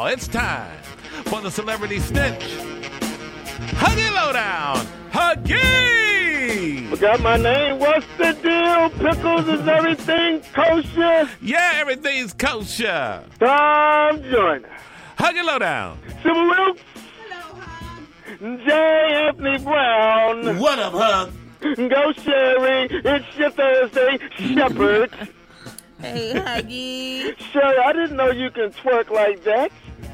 it's time for the Celebrity Snitch. Huggy Lowdown. Huggy! Forgot my name. What's the deal? Pickles, is everything kosher? Yeah, everything's kosher. Tom Joyner. Huggy Lowdown. Sybil Wilkes. J. Anthony Brown. What up, Hug? Go Sherry. It's your Thursday. Shepherd. Hey, Huggy. Sherry, I didn't know you can twerk like that.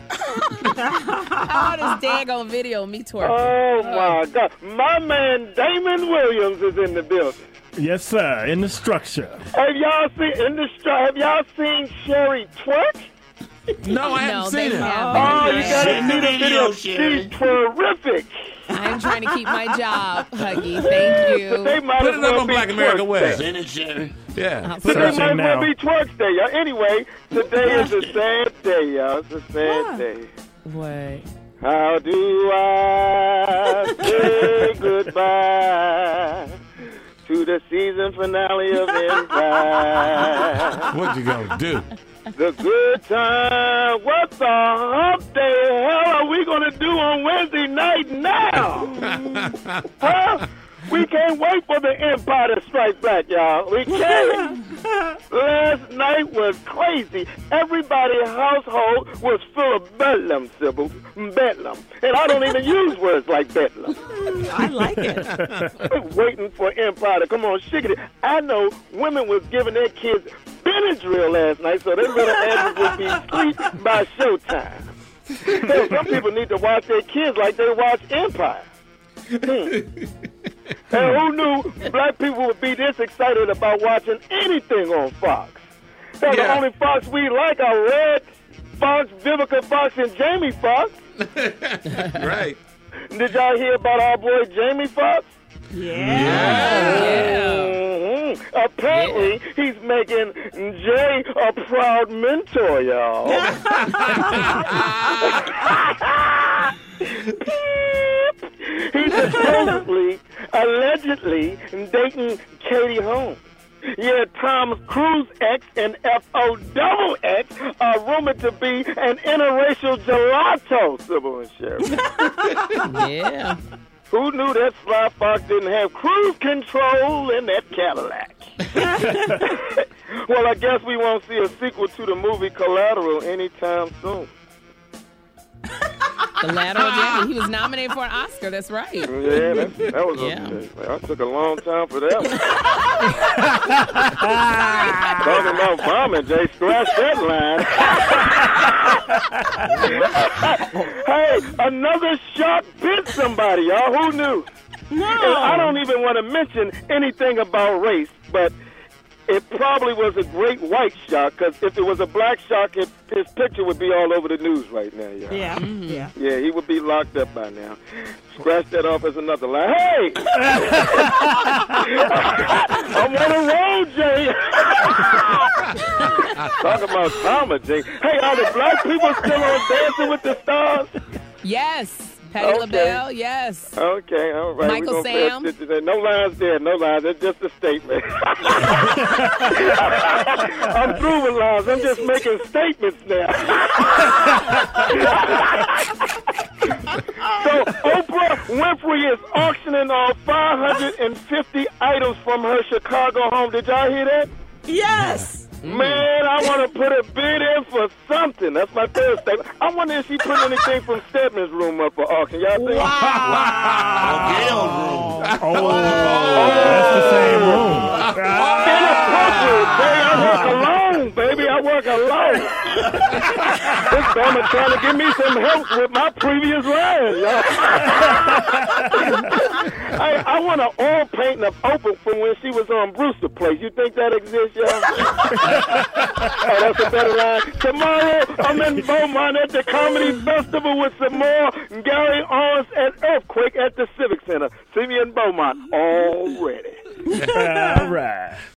Oh, this daggone video of me twerking. Oh, my God. My man Damon Williams is in the building. Yes, sir. In the structure. Have y'all seen Sherry twerk? No, I haven't seen it. Oh, you gotta see the video. She's terrific. I'm trying to keep my job, Huggy. Thank you. Today might Put as it well up on be Black America twerk Web. day. Send it, Sherry. Yeah. Today Searching might as well now. be twerk day, y'all. Anyway, today is a sad day, y'all. It's a sad day. What? How do I say goodbye to the season finale of Empire? What you gonna do? The good time. What the hump day hell are we going to do on Wednesday night now? Huh? We can't wait for the Empire to strike back, y'all. We can't. Last night was crazy. Everybody's household was full of bedlam, Sybil. Bedlam. And I don't even use words like bedlam. I like it. Waiting for Empire to come on, shiggity. I know women was giving their kids Benadryl last night so their little asses would be asleep by showtime. Hell, some people need to watch their kids like they watch Empire. And who knew black people would be this excited about watching anything on Fox? Hell, the only Fox we like are Red Fox, Vivica Fox, and Jamie Fox. Right. Did y'all hear about our boy Jamie Foxx? Yeah. Apparently, he's making Jay a proud mentor, y'all. He's supposedly, allegedly dating Katie Holmes. Yeah, Tom Cruise X and FOXX are rumored to be an interracial gelato, Sybil and Sherry. Yeah. Who knew that Sly Fox didn't have cruise control in that Cadillac? Well, I guess we won't see a sequel to the movie Collateral anytime soon. Collateral Damage. He was nominated for an Oscar. That's right. Yeah, that was I took a long time for that one. Talking about bombing, Jay, scratch that line. Hey, another shark bit somebody, y'all. Who knew? No. And I don't even want to mention anything about race, but it probably was a great white shark, because if it was a black shark, his picture would be all over the news right now, y'all. Yeah. Yeah, he would be locked up by now. Scratch that off as another line. Hey! I'm on a roll, Jay. Talking about Thomas, Jay. Hey, are the black people still on Dancing with the Stars? Yes. Patty LaBelle, yes. Okay, all right. Michael Sam. No lines there, no lines. That's just a statement. I'm through with lines. I'm just making statements now. So Oprah Winfrey is auctioning off 550 items from her Chicago home. Did y'all hear that? Yes. Man, I want to put a bid in for something. That's my third statement. I wonder if she put anything from Stedman's room up for auction. Y'all think? That's the same room. Inappropriate, Jay. I work alone, baby. I work alone. This fella trying to give me some help with my previous line, y'all. I want an oil painting of Oprah from when she was on Brewster Place. You think that exists, y'all? Oh, that's a better line. Tomorrow, I'm in Beaumont at the Comedy Festival with some more Gary Owens and Earthquake at the Civic Center. See me in Beaumont already. All right.